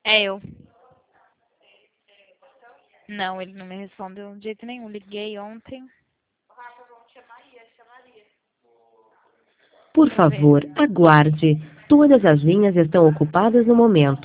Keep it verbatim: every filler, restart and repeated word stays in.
É eu. Não, ele não me respondeu de jeito nenhum. Liguei ontem. Por Deixa eu ver. favor, aguarde. Todas as linhas estão ocupadas no momento.